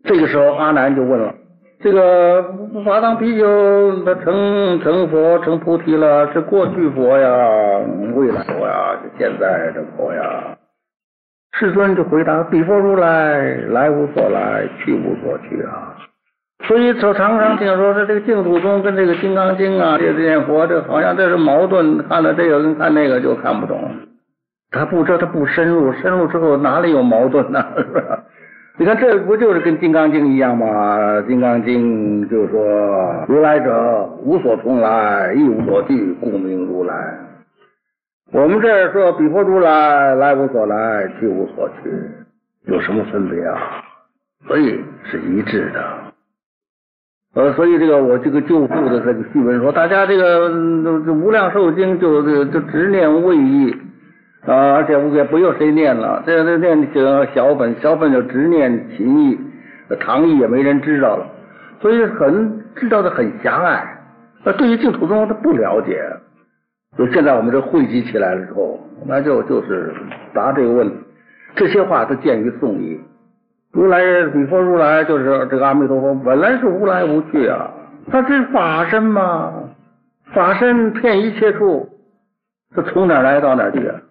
这个时候阿难就问了，这个法当比丘他成佛成菩提了，是过去佛呀，未来佛呀，现在的佛呀？世尊就回答，彼佛如来，来无所来，去无所去啊。所以常常听说是这个净土宗跟这个金刚经啊，这念佛这好像这是矛盾，看了这个跟看那个就看不懂。他不深入之后哪里有矛盾呢？是吧？你看这不就是跟金刚经一样吗？金刚经就说如来者无所从来，亦无所去，故名如来。我们这儿说彼佛如来，来无所来，去无所去，有什么分别啊？所以是一致的。所以这个我这个救父的这个序文说，大家这个无量寿经就执念位义而且也不有谁念了，这念几个小本就执念情义，堂义也没人知道了，所以知道的很狭隘。对于净土宗他不了解，所以现在我们这汇集起来了之后，那就是答这个问题。这些话都见于颂义。如来彼佛如来就是这个阿弥陀佛，本来是无来无去啊，他是法身嘛，法身遍一切处，他从哪儿来到哪儿去啊？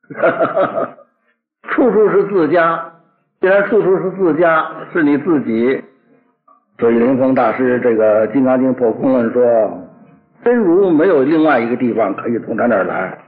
处处是自家，既然处处是自家，是你自己。所以灵峰大师这个《金刚经》破空论说，真如没有另外一个地方可以从他那儿来，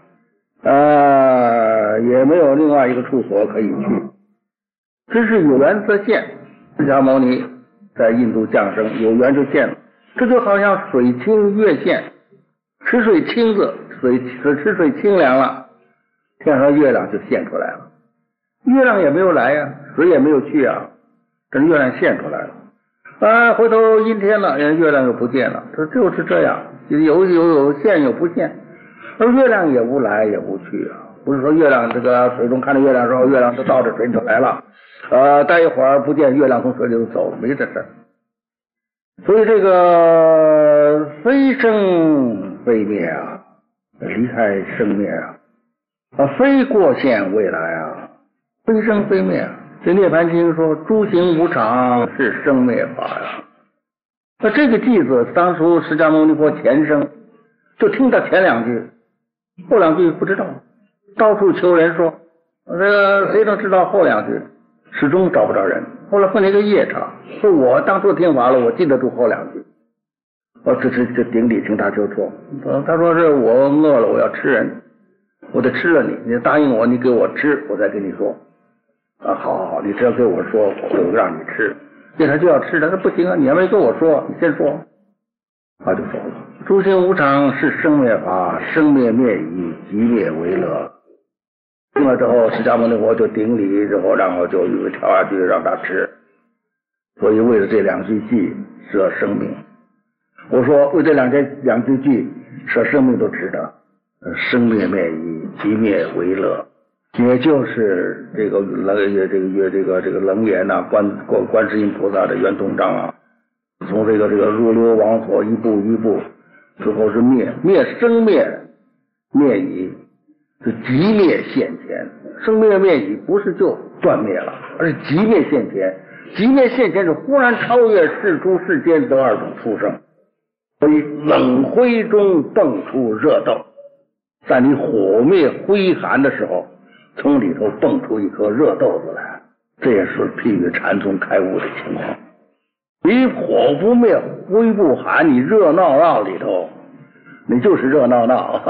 也没有另外一个处所可以去。只是有缘则现，释迦牟尼在印度降生，有缘就现了。这就好像水清月现，池水清子，池水清凉了，天上月亮就现出来了。月亮也没有来呀，水也没有去啊，这月亮现出来了。回头阴天了，月亮又不见了。这就是这样，有现有不现，而月亮也无来也无去啊。不是说月亮这个水中看着月亮的时候，月亮就到这水里头来了，待一会儿不见月亮从水里头走了，没这事儿。所以这个非生非灭啊，离开生灭啊，非过现未来啊，非生非灭啊。这涅盘经说诸行无常是生灭法呀。那这个句子当初释迦牟尼佛前生就听到前两句，后两句不知道，到处求人说，这个谁能知道后两句，始终找不着人。后来分了一个夜叉，说我当初听法了，我记得住后两句。这顶礼听他就错，他说是我饿了，我要吃人，我得吃了你，你答应我，你给我吃，我再跟你说。好，你只要给我说，我就让你吃。夜叉就要吃了，他不行啊，你还没跟我说，你先说。他就走了。诸行无常是生灭法，生灭灭已，即灭为乐。听了之后，释迦牟尼佛就顶礼之后，然后就跳下去让他吃。所以为了这两句偈舍生命，我说为这两句偈舍生命都值得。生灭灭已，即灭为乐，也就是这个楞严呐，观世音菩萨的圆通章啊，从这个入流王所一步一步，最后是灭生灭灭已，是即灭现前。生灭灭已不是就断灭了，而是即灭现前。即灭现前是忽然超越世出世间得二种出生，所以冷灰中迸出热豆，在你火灭灰寒的时候，从里头蹦出一颗热豆子来，这也是譬喻禅宗开悟的情况。你火不灭灰不寒，你热闹闹里头，你就是热闹闹。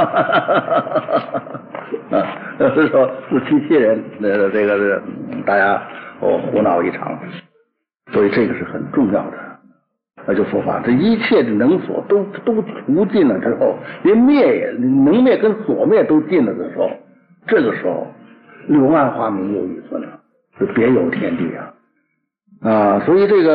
是说自欺欺人，这个大家胡闹一场。所以这个是很重要的。那就佛法，这一切的能所都除尽了之后，连灭也能灭跟所灭都尽了的时候，这个时候柳暗花明又一村了，是别有天地啊！所以这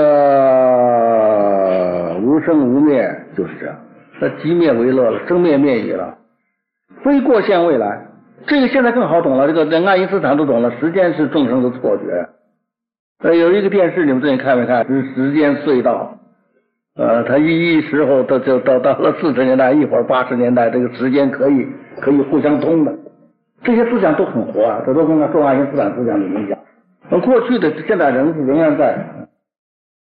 个无生无灭就是这样，那即灭为乐了，生灭灭已了，非过现未来。这个现在更好懂了，这个连爱因斯坦都懂了，时间是众生的错觉。有一个电视你们最近看没看？是时间隧道。他一时候到了40年代，一会儿80年代，这个时间可以互相通的。这些思想都很活啊，这都跟受爱因斯坦思想的影响。过去的现代人仍然在。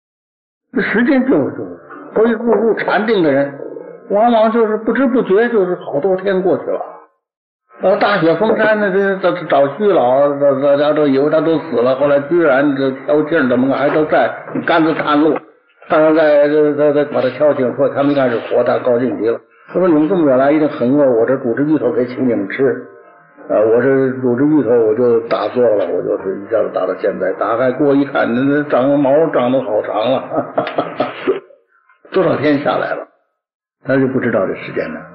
这时间就是所以入禅定的人，往往就是不知不觉就是好多天过去了。大雪封山的这找虚老，大家都以为他都死了，后来居然这挑劲怎么还都在杆子探路，当然再把他敲醒，说他们开始活，他高兴极了。他说你们这么远来一定很饿，我这煮着芋头给请你们吃。我这煮着芋头我就打坐了，我就是一下子打到现在，打开锅一看，那长毛长得好长了，多少天下来了，他就不知道这时间了。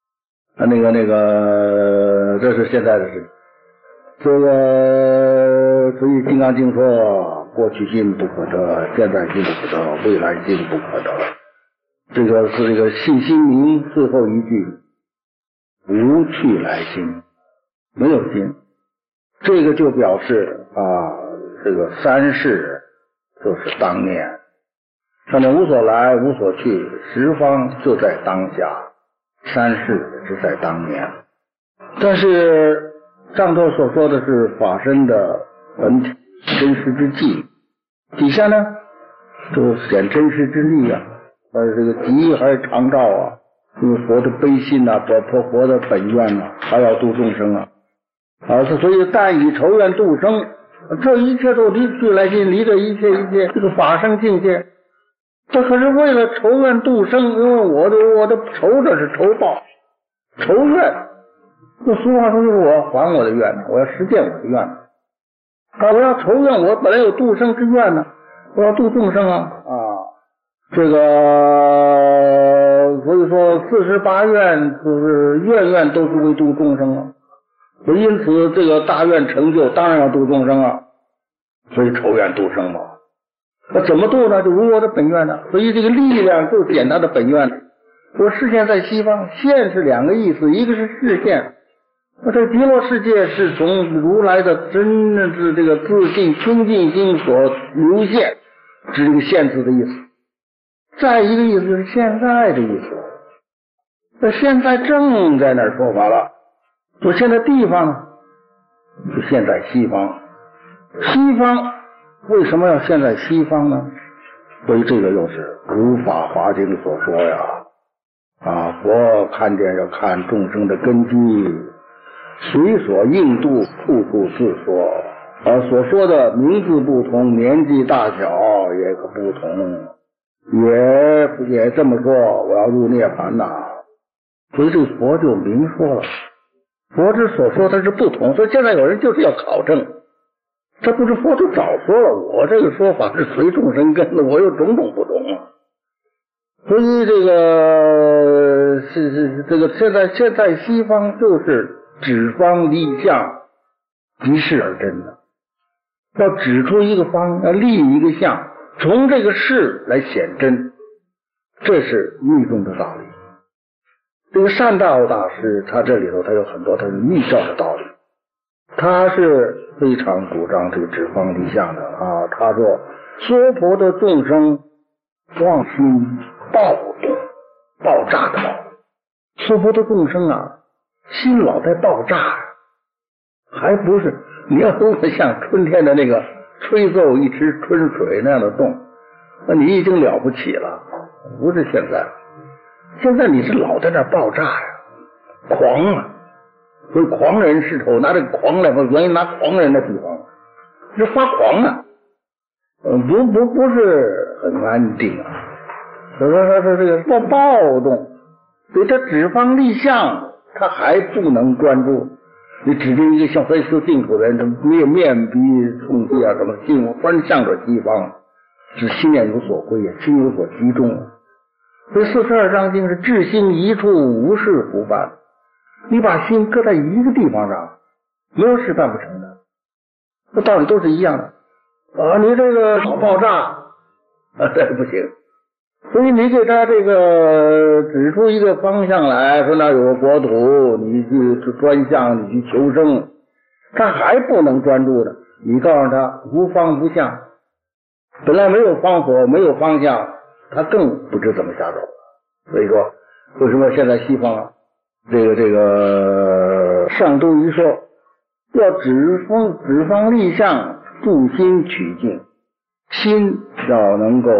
这是现在的事情。这个所以《金刚经》说，过去心不可得，现在心不可得，未来心不可得。这个是这个信心明最后一句，无去来心，没有心，这个就表示这个三世就是当念，上面无所来无所去，十方就在当下，三世也是在当年。但是上头所说的是法身的本体真实之际，底下呢就显真实之力啊，这个极还是常照啊，这个佛的悲心啊，佛的本愿啊，还要度众生啊。所以但以仇怨度生，这一切都离去来心，离这一切这个法生境界，这可是为了仇怨度生，因为我的仇这是仇报，仇怨，这俗话说就是我还我的愿，我要实践我的愿。我要仇怨，我本来有度生之愿呢，我要度众生啊。这个所以说48愿就是愿都是为度众生啊。因此这个大愿成就当然要度众生啊，所以仇怨度生嘛。那怎么度呢？就如我的本愿呢。所以这个力量就显他的本愿。我视现在西方，现是两个意思，一个是视现，那这极乐世界是从如来的真的是这个自信清净心所流现，是这个现字的意思。再一个意思是现在的意思，那现在正在那儿说法了。说现在地方呢，就现在西方。西方为什么要现在西方呢？所以这个又是如法华经所说呀。佛看见要看众生的根基，随所应度，处处自说。所说的名字不同，年纪大小也可不同，也这么说，我要入涅槃呐。所以这个佛就明说了。佛之所说它是不同，所以现在有人就是要考证，这不是佛就早说了，我这个说法是随众生根的，我有种种不同啊。所以这个现在西方就是指方立相，即事而真的，要指出一个方，要立一个相，从这个事来显真，这是密宗的道理。这个善道大师他这里头他有很多他是密教的道理，他是非常主张这个指方立相的他说娑婆的众生妄心暴动，爆炸的暴，娑婆的众生心老在爆炸，还不是你要如果像春天的那个吹奏一池春水那样的动，那你已经了不起了，不是现在了。现在你是老在那爆炸呀，狂啊！所以狂人是头，拿这个狂来，原因拿狂人的地方，是发狂啊！不是很安定啊。所以说这个暴动，所以他指方立相，他还不能专注。你指定一个像非修净土的人，他面鼻冲地什么心专向着西方，是心念有所归，心有所集中。所以42章经是至心一处，无事不办。你把心搁在一个地方上，没有事办不成的。这道理都是一样的你这个老爆炸这不行。所以你给他这个指出一个方向来，说那有个国土，你去专项，你去求生，他还不能专注的。你告诉他无方无向，本来没有方法，没有方向，他更不知怎么下手。所以说为什么现在西方这个上都一说要指方立相，助心取静，心要能够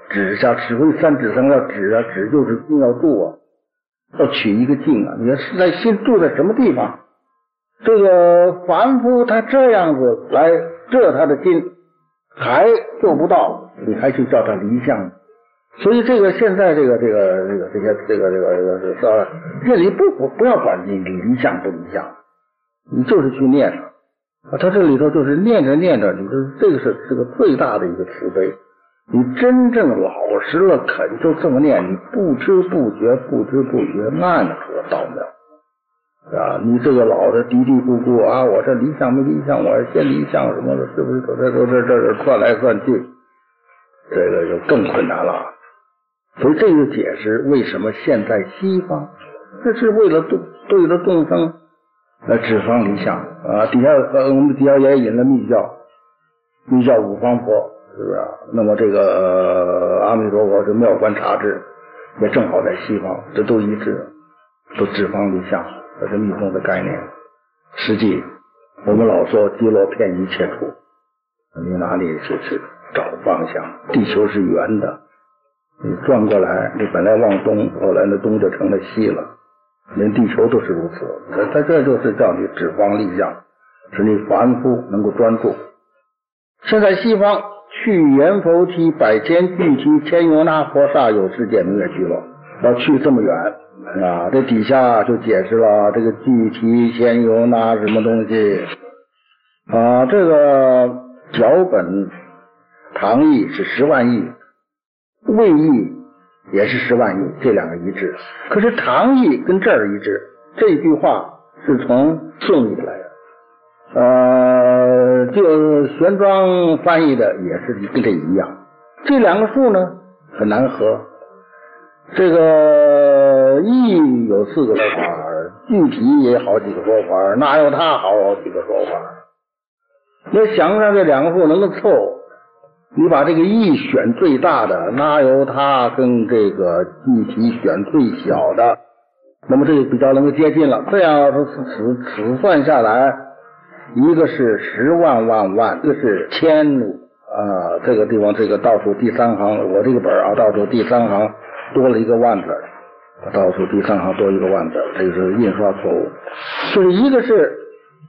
指下指挥三指僧要指啊，指就是心要住啊，要取一个境啊。你是在心住在什么地方？这个凡夫他这样子来摄他的心，还做不到，你还去叫他离相。所以这个现在这个这里不要管你离相不离相，你就是去念啊。他这里头就是念着念着，你这个是个最大的一个慈悲。你真正老实了肯就这么念，你不知不觉暗合道妙啊！你这个老的嘀嘀咕咕啊，我这离相没离相，我先离相什么的，是不是这算来算去，这个就更困难了。所以这就解释为什么现在西方，这是为了对着众生指方离相啊。我们底下也引了密教五方佛，是不是啊？那么这个阿弥陀佛是妙观察智，也正好在西方，这都一致，都指方离相，这是密宗的概念。实际我们老说基罗遍一切处，你哪里去找方向？地球是圆的，你转过来，你本来往东，后来那东就成了西了，连地球都是如此。它这就是叫你指方立相，使你凡夫能够专注。现在西方去阎浮提百千俱提千由那佛刹有世界明月居罗，要去这么远啊！这底下就解释了这个俱提千由那什么东西啊？这个脚本唐译是10万亿，魏译也是10万亿，这两个一致。可是唐译跟这儿一致，这句话是从宋译来的。就玄奘翻译的也是跟这一样。这两个数呢很难合。这个译有4个说法，具体也好几个说法，那有他好几个说法。你想让这两个数能够凑，你把这个译选最大的，那由他跟这个具体选最小的，那么这个比较能够接近了。这样此算下来，一个是10万万万，一个是千啊，这个地方这个倒数第3行，我这个本啊倒数第3行多了一个万字，倒数第3行多一个万字，这个是印刷错误。就是一个是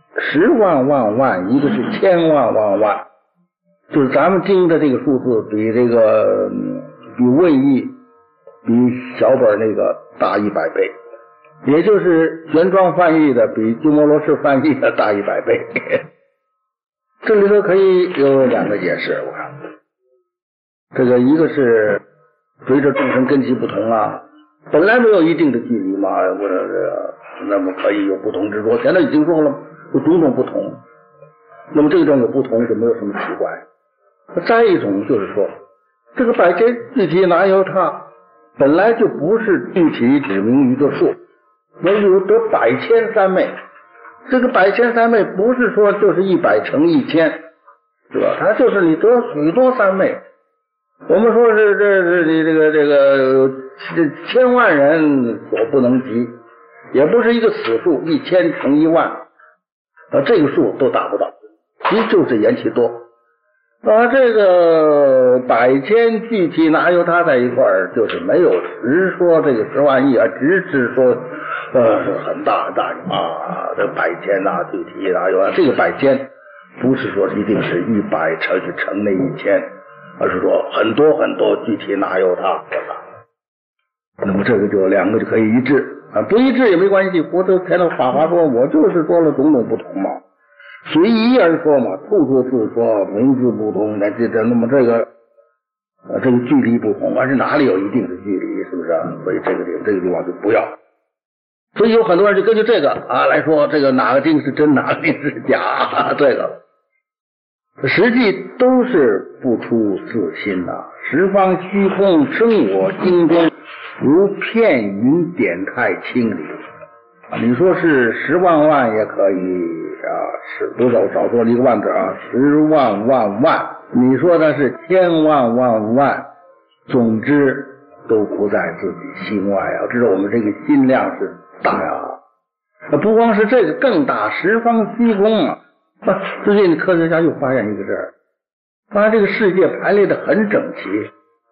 10万万万，一个是千万万万，就是咱们听的这个数字比这个比魏译比小本那个大100倍。也就是玄奘翻译的比鸠摩罗什翻译的大100倍。这里头可以有2个解释，我看这个一个是随着众生根基不同啊，本来没有一定的距离嘛，或者那么可以有不同之说，现在已经说了有种种不同，那么这种有不同就没有什么奇怪。再一种就是说，这个百千具体哪有它本来就不是具体指明一个数，能有得百千三昧，这个百千三昧不是说就是100乘1000，是吧？它就是你得许多三昧。我们说是这个千万人所不能及，也不是一个死数，1000乘1万，这个数都达不到，其实就是言其多。这个百千具体哪有它在一块儿，就是没有直说这个10万亿啊，只是说很大很大啊，这百千啊具体哪有啊？这个百千不是说一定是100乘那1000，而是说很多很多具体哪有它。那么这个就2个就可以一致啊，不一致也没关系。佛陀开了法华说，我就是说了种种不同嘛。随意而说嘛，处处自说，名字不同，那么这个距离不同，而是哪里有一定的距离，是不是啊？所以这个地方就不要。所以有很多人就根据这个啊来说，这个哪个经是真，哪个经是假，这个实际都是不出自心呐。十方虚空生我心中，如片云点太清理。你说是10万万也可以啊，是多少少说了一个万字啊，10万万万。你说它是千万万万，总之都不在自己心外啊。知道我们这个心量是大呀，不光是这个更大，十方虚空啊。最近科学家又发现一个事儿，发现这个世界排列的很整齐，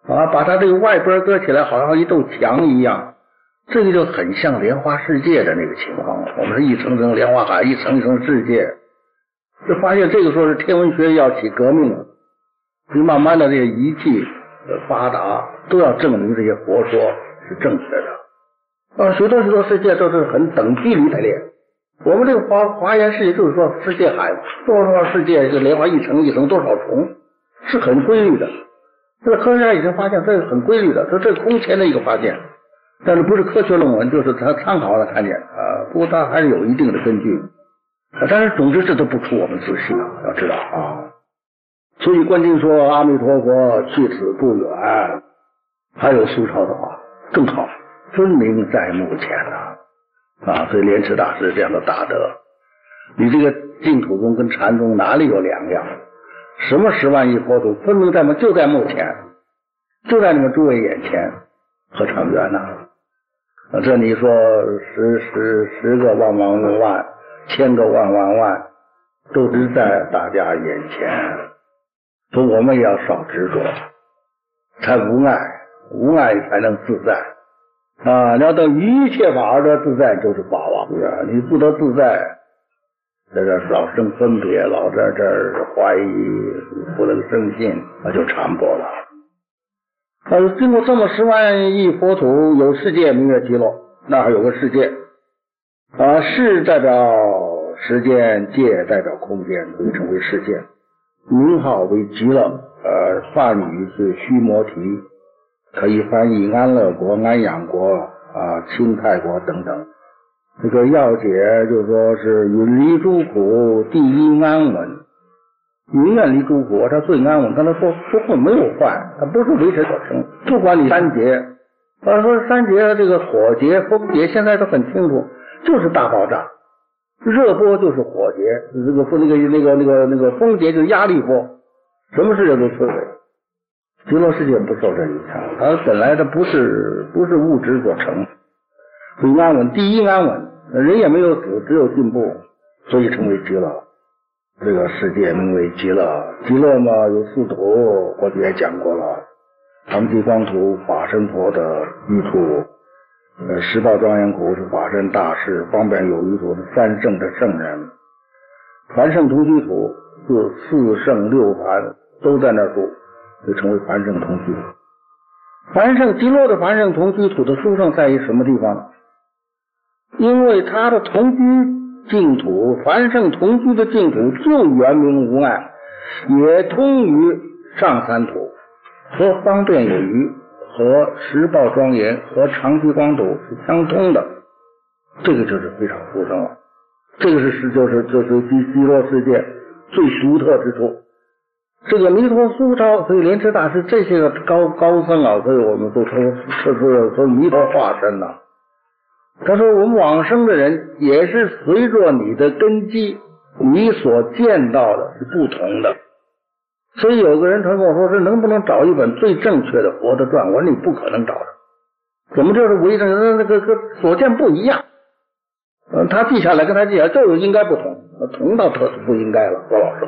把它这个外边搁起来，好像一堵墙一样，这个就很像莲花世界的那个情况。我们是一层层莲花海，一层一层世界，就发现这个时候是天文学要起革命了。所以慢慢的这些仪器发达，都要证明这些佛说是正确的。许多世界都是很等距离在练。我们这个华严世界就是说世界海多少世界，这莲花一层一层多少重，是很规律的。这个科学家已经发现这是很规律的，这是空前的一个发现，但是不是科学论文，就是他参考了看见不过他还是有一定的根据。但是总之这都不出我们自信要知道所以观经说阿弥陀佛去此不远，还有苏超的话更好，分明在目前所以莲池大师这样的大德，你这个净土宗跟禅宗哪里有两样？什么10万亿佛土分明在就在目前，就在你们诸位眼前，何尝远呢？这你说十个万万万，千个万万万，都是在大家眼前。所以我们也要少执着，才无碍，无碍才能自在你要等一切法而得自在，就是法王你不得自在，在这老生分别，老在这儿怀疑，不能生信，那就缠薄了。经过这么10万亿佛土，有世界名曰极乐，那还有个世界世代表时间，界代表空间，所以称为世界，名号为极乐梵语是须摩提，可以翻译安乐国、安养国清泰国等等。这个要解就说是远离诸苦，第一安稳，永远离诸苦，它最安稳。刚才说没有坏，它不是为谁所生。不管你三劫，说三劫这个火劫、风劫，现在都很清楚，就是大爆炸。热波就是火劫，那个风劫就是压力波，什么世界都摧毁。极乐世界不受这影响，它本来它不是物质所成，所以安稳，第一安稳，人也没有死，只有进步，所以称为极乐。这个世界名为极乐。极乐嘛有4土，过去也讲过了，唐极光土法身佛的一土，十报庄严土是法身大士，方便有余土是三圣的圣人，凡圣同居土是4圣6凡都在那儿住，就成为凡圣同居。凡圣极乐的凡圣同居土的殊胜在于什么地方呢？因为它的同居净土，凡圣同居的净土就圆明无碍，也通于上三土，和方便有余，和十报庄严和长期光土是相通的，这个就是非常殊胜了。这个就是极乐世界最独特之处。这个弥陀苏超，所以莲池大师这些个高僧所以我们都说弥陀化身他说我们往生的人也是随着你的根基，你所见到的是不同的。所以有个人他跟我说，这能不能找一本最正确的佛的传？我说你不可能找的，怎么就是唯那个所见不一样？他记下来跟他记下来就是应该不同，同到特不应该了，说老实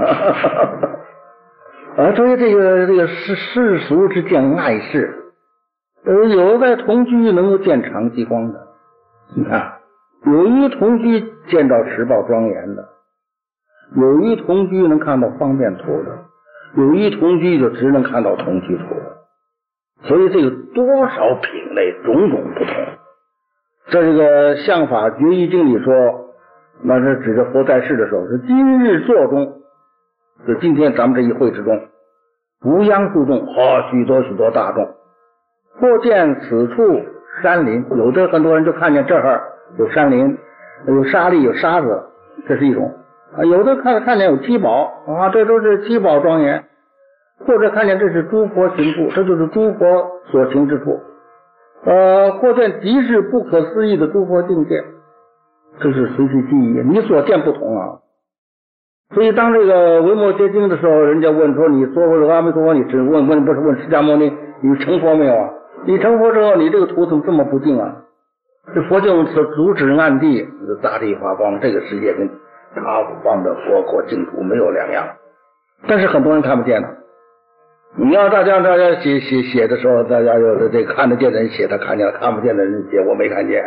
话。所以这个世俗之见碍事，有在同居能够见长期光的，你看，有一同居见到十报庄严的，有一同居能看到方便图的，有一同居就只能看到同居图的。所以这个多少品类种种不同。这个相法决议经里说，那是指着佛在世的时候，是今日座中，就今天咱们这一会之中，无央数众，许多大众，或见此处山林，有的很多人就看见这儿有山林，有沙砾，有沙子，这是一种有的看见有七宝这都是七宝庄严，或者看见这是诸佛行处，这就是诸佛所行之处，或见极是不可思议的诸佛境界，这是随其记忆，你所见不同所以当这个维摩诘经的时候，人家问说，你说过阿弥陀佛，你只问不是问释迦牟尼，你成佛没有你成佛之后，你这个图怎么这么不净这佛经所主旨暗地大地发光，这个世界跟他方的佛国净土没有两样，但是很多人看不见你要大家写的时候，大家有的这看得见的人写他看见了，看不见的人写我没看见。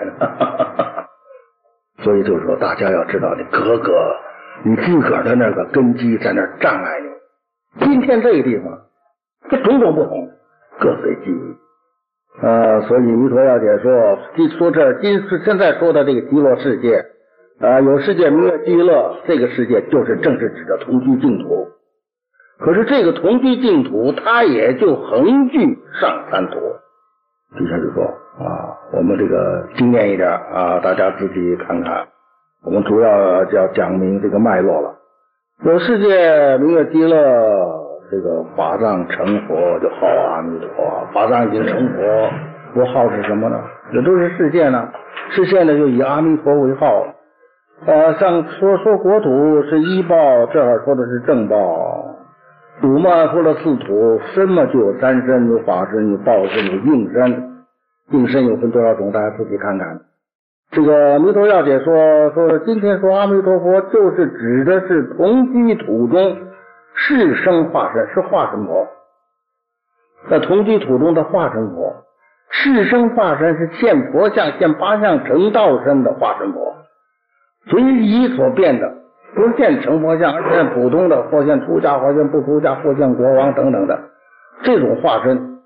所以就是说，大家要知道，你各个你自个儿的那个根基在那儿障碍你。今天这个地方，这种种不同，各随机遇。所以弥陀要解说这儿现在说的这个极乐世界，有世界名曰极乐，这个世界正是指的同居净土。可是这个同居净土，它也就横具上三途。底下就说我们这个精炼一点大家自己看看。我们主要要讲明这个脉络了。有世界名曰极乐，这个法藏成佛就号阿弥陀，法藏已经成佛，佛号是什么呢？这都是世界呢，世界呢就以阿弥陀为号。像说国土是一报，这儿说的是正报。土嘛说了四土，身嘛就有三身，有法身，有报身，有应身。应身有分多少种，大家自己看看。这个弥陀要解说今天说阿弥陀佛，就是指的是同居土中是生化身，是化身佛。在同居土中的化身佛，是生化身是现佛相、现八相成道身的化身佛，随意所变的，不现成佛相，而现普通的，或现出家，或现不出家，或现国王等等的这种化身，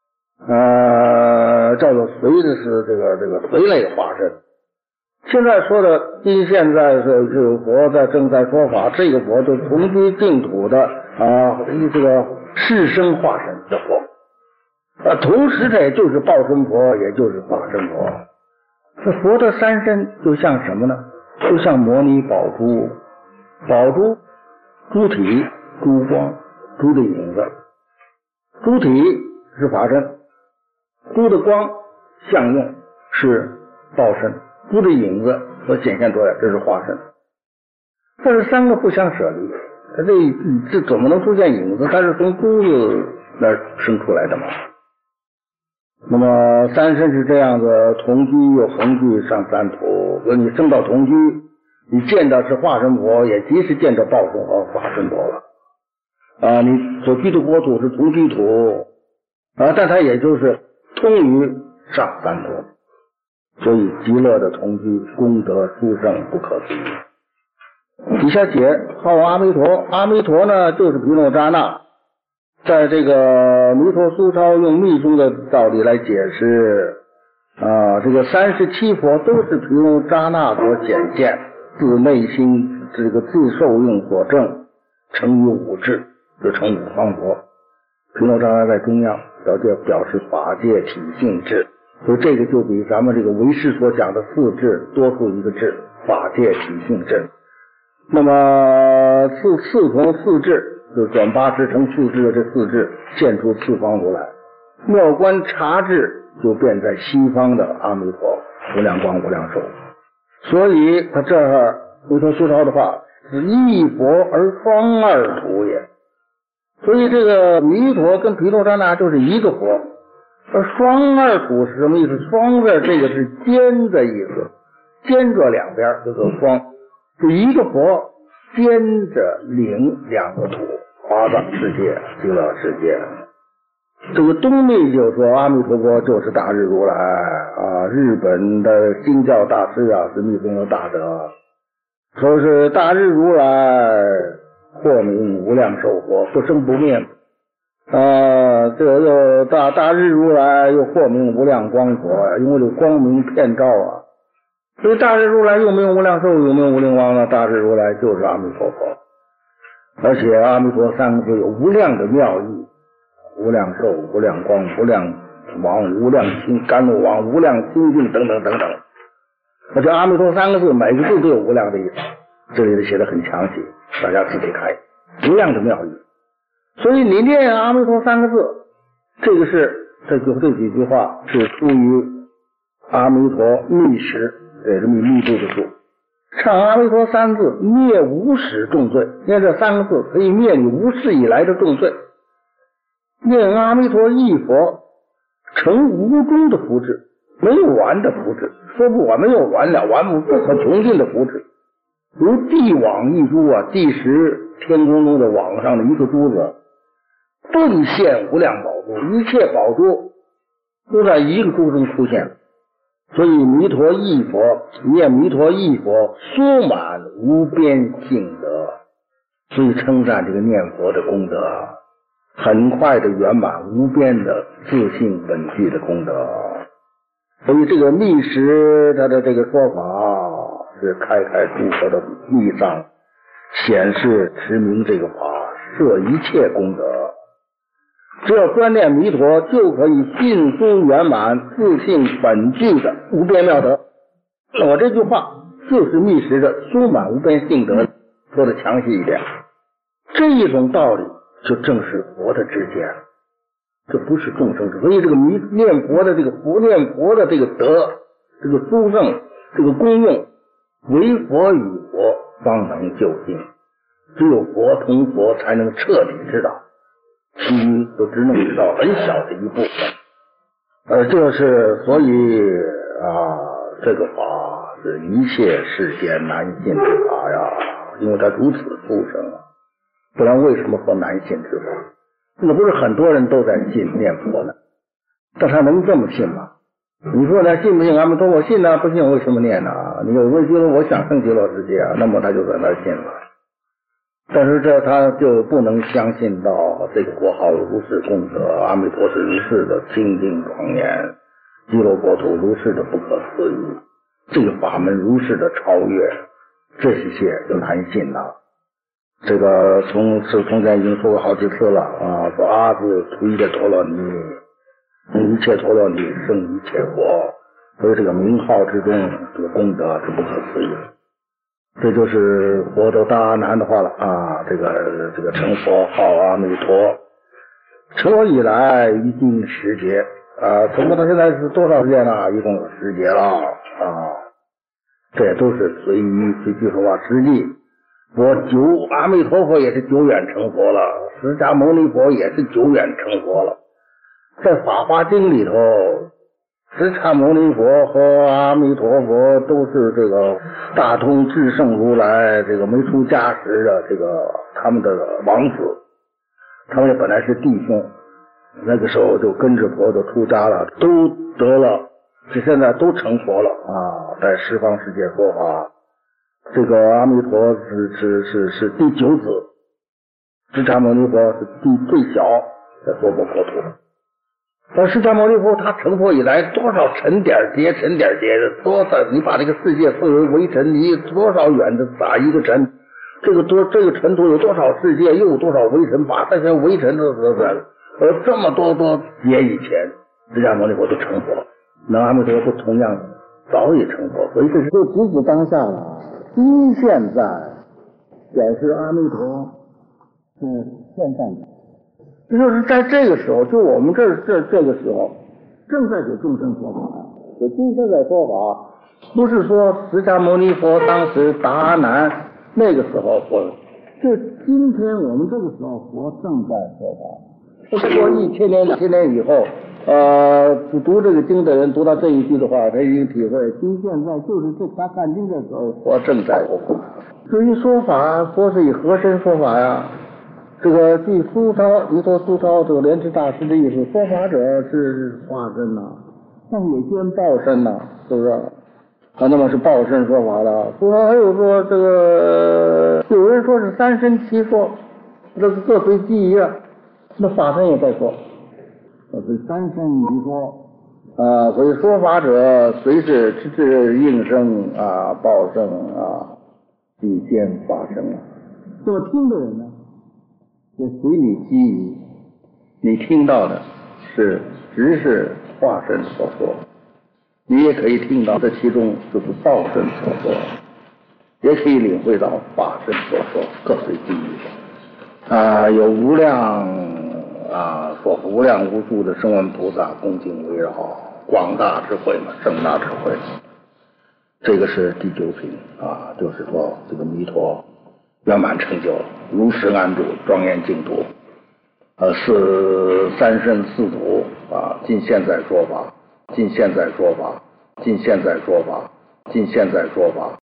叫做随的是这个随类化身。现在说的，现在是佛正在说法，这个佛就同居净土的这个是生化身的佛。同时这也就是报身佛，也就是法身佛。这佛的三身就像什么呢？就像摩尼宝珠，宝珠珠体、珠光、珠的影子。珠体是法身，珠的光相用是报身，珠的影子所显现出来，这是化身。这是三个不相舍离，这怎么能出现影子？它是从珠子那儿生出来的嘛。那么三身是这样子，同居又横具上三途。你升到同居，你见到是化身佛，也即是见到报身和法身佛了。你所居的国土是同居土，但它也就是通于上三途。所以极乐的同居功德殊胜不可思议。底下写号阿弥陀，阿弥陀呢就是毗卢遮那。在这个弥陀苏超用密宗的道理来解释这个37佛都是毗卢遮那所显现，自内心这个自受用所证，成于五智，就成五方佛。毗卢遮那在中央，表示法界体性智，所以这个就比咱们这个唯识所讲的四智多出一个智，法界体性智。那么四智就转八支成四智的这四智现出四方如来，妙观察智就变在西方的阿弥陀，无量光无量寿。所以他这儿弥陀苏超的话是一佛而双二土也。所以这个弥陀跟毗卢遮那就是一个佛，而双二土是什么意思？双字这个是尖的意思，尖着两边这个双，是一个佛兼着领两个土，华藏世界、极乐世界。这个东密就说阿弥陀佛就是大日如来日本的经教大师是密宗的大德，说是大日如来或名无量寿佛，不生不灭。这个大日如来又或名无量光佛，因为这光明遍照所以大日如来又名无量寿，又名无量光呢，大日如来就是阿弥陀佛。而且阿弥陀三个字有无量的妙义，无量寿、无量光、无量王、无量心、甘露王、无量清净等等等等。而且阿弥陀三个字每个字都有无量的意思，这里写的很详细，大家自己看，无量的妙义。所以你念阿弥陀三个字，这几句话是出于阿弥陀密史，这是密部的书。唱阿弥陀三字灭无始重罪，念这三个字可以灭你无始以来的重罪。念阿弥陀一佛成无终的福祉，没有完的福祉，说不完，没有完了，不可穷尽的福祉。如地网一珠地石天空中的网上的一个珠子， 顿现无量宝珠，一切宝珠都在一个珠中出现。所以弥陀忆佛，念弥陀忆佛，殊满无边性德，所以称赞这个念佛的功德，很快的圆满无边的自性本具的功德。所以这个密师他的这个说法是开诸佛的密藏，显示持明这个法摄一切功德。只要专念弥陀，就可以尽速圆满自性本具的无边妙德。我这句话就是密师的殊满无边性德说的详细一点。这一种道理就正是佛的知见，这不是众生。所以这个念佛的这个念佛的这个德，这个殊胜，这个功用，唯佛与佛方能究竟，只有佛同佛才能彻底知道，其余都只能知道很小的一部分。这是所以这个法是一切世间难信之法呀，因为它如此殊胜，不然为什么说难信之法？那不是很多人都在信念佛呢，但他能这么信吗？你说他信不信阿弥陀佛？信啊，不信为什么念呢？你有问觉得我想生极乐世界啊，那么他就在那信了。但是这他就不能相信到这个国号如是功德，阿弥陀是如是的清净庄严，极乐国土如是的不可思议，这个法门如是的超越，这些就难信了。这个从前已经说过好几次了说阿字推的陀罗尼，一切陀罗尼胜一切佛，所以这个名号之中这个功德是不可思议。这就是佛得大阿难的话了这个成佛号阿弥陀，成佛以来一经10劫成佛到现在是多少时间了？一共有10劫了这也都是随句说话实际。阿弥陀佛也是久远成佛了，释迦牟尼佛也是久远成佛了。在法华经里头，释迦牟尼佛和阿弥陀佛都是这个大通至圣如来这个没出家时的这个他们的王子，他们本来是弟兄，那个时候就跟着佛就出家了，都得了，现在都成佛了在十方世界说法。这个阿弥陀是第9子，释迦牟尼佛是最小在娑婆国土。但释迦牟尼佛他成佛以来多少尘点劫的，多少你把这个世界视为微尘，你多少远的撒一个尘，这个尘土有多少世界，又有多少微尘，把这些微尘都这么多劫以前，释迦牟尼佛都成佛，那阿弥陀佛同样早已成佛，所以这是就即使当下了。现在显示阿弥陀是现在的，这就是在这个时候，就我们这个时候正在给众生说法。就今天在说法，不是说释迦牟尼佛当时达阿难那个时候说，就今天我们这个时候佛正在说法。不是说1000年2000年以后读这个经的人读到这一句的话，他已经体会今现在就是他看经的时候佛正在说法。至于说法，佛是以何身说法呀？这个据苏超弥陀苏超这个莲池大师的意思，说法者是化身但也兼报身是不是那么是报身说法的。苏超还有说这个有人说是3身齐说，这个各随机宜那法身也在说，是3身齐说所以说法者随是智应声报声即兼法身这么听的人呢，就随你机宜，你听到的只是化身所说，你也可以听到这其中就是报身所说，也可以领会到法身所说，各随机宜有无量说无量无数的声闻菩萨恭敬围绕，广大智慧盛大智慧。这个是第9品就是说这个弥陀圆满成就，如实安住，庄严净土3身4土尽现在说法，尽现在说法，尽现在说法，尽现在说法。